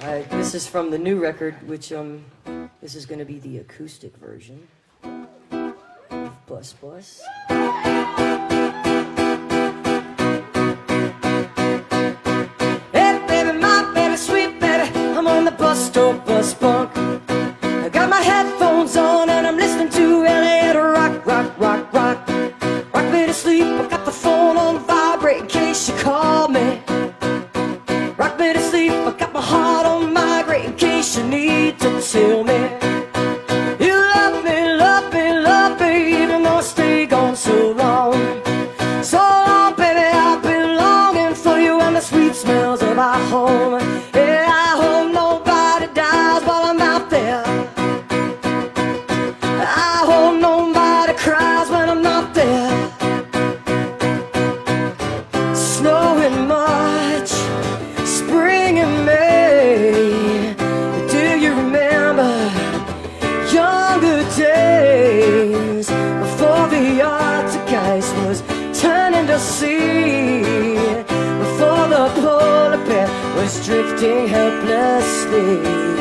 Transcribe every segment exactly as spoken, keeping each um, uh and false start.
Alright, this is from the new record, which, um, this is gonna be the acoustic version of Bus Bus. Hey baby, my baby, sweet baby, I'm on the bus stop, bus bunk. I got my headphones on and I'm listening to L A to rock, rock, rock, rock. Rock me to sleep, I got the phone on vibrate in case you call me. Rock me to sleep, I got my heart on migrate in case you need to tell me. You love me, love me, love me, even though I stay gone so long. So long, baby, I've been longing for you and the sweet smells of our home. Yeah, I hope nobody dies while I'm out there. I hope nobody cries when I'm not there. Snowing March, spring and May. Do you remember younger days before the Arctic ice was turning to sea, before the polar bear was drifting helplessly?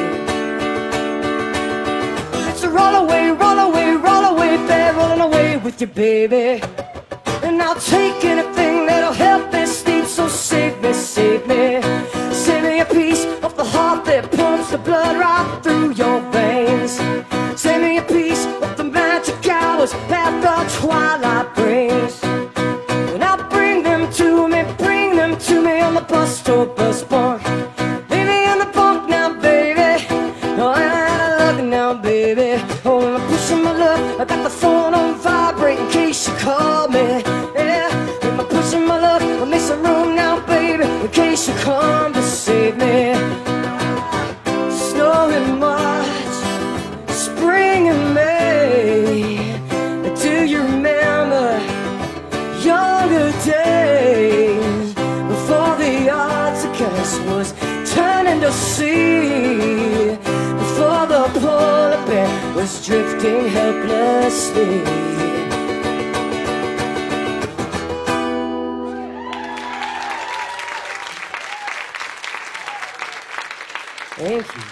Let's roll away, roll away, roll away, babe, rolling away with you, baby. And I'll take anything that'll help me sleep. So save me, save me, save me a piece of the heart that pumps the blood right through your veins. Save me a piece of the magic hours that the twilight brings. And I'll bring them to me, bring them to me on the bus stop, bus bunk. Leave me in the bunk now, baby. Oh, I'm looking now, baby. Oh, I'm pushing my luck, I got the phone on vibrate in case you call me. Yeah, I'm pushing my luck, I'll make some room now, baby, in case you come to save me. Snow in March, spring and May. Do you remember younger days before the Arctic ice was turning to sea, before the polar bear was drifting helplessly? Thank you.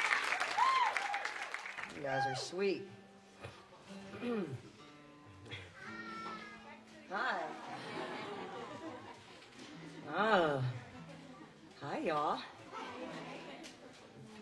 You guys are sweet. Hi. Ah. Hi, y'all.